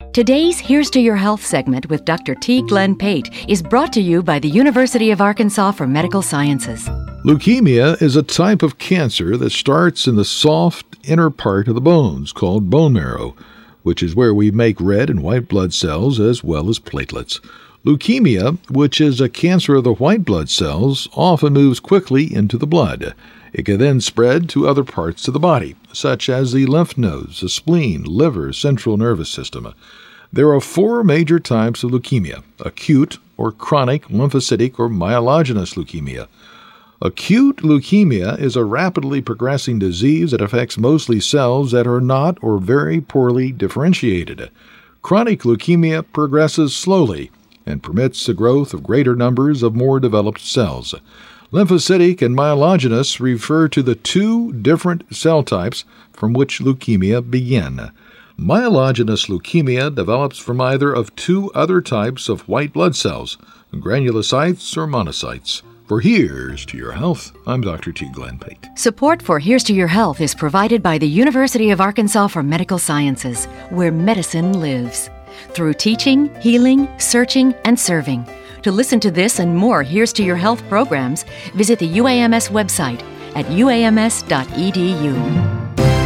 Today's Here's to Your Health segment with Dr. T. Glenn Pate is brought to you by the University of Arkansas for Medical Sciences. Leukemia is a type of cancer that starts in the soft inner part of the bones called bone marrow, which is where we make red and white blood cells as well as platelets. Leukemia, which is a cancer of the white blood cells, often moves quickly into the blood. It can then spread to other parts of the body, such as the lymph nodes, the spleen, liver, central nervous system. There are 4 major types of leukemia: acute or chronic lymphocytic or myelogenous leukemia. Acute leukemia is a rapidly progressing disease that affects mostly cells that are not or very poorly differentiated. Chronic leukemia progresses slowly and permits the growth of greater numbers of more developed cells. Lymphocytic and myelogenous refer to the 2 different cell types from which leukemia begin. Myelogenous leukemia develops from either of 2 other types of white blood cells, granulocytes or monocytes. For Here's to Your Health, I'm Dr. T. Glenn Pate. Support for Here's to Your Health is provided by the University of Arkansas for Medical Sciences, where medicine lives. Through teaching, healing, searching, and serving. To listen to this and more Here's to Your Health programs, visit the UAMS website at uams.edu.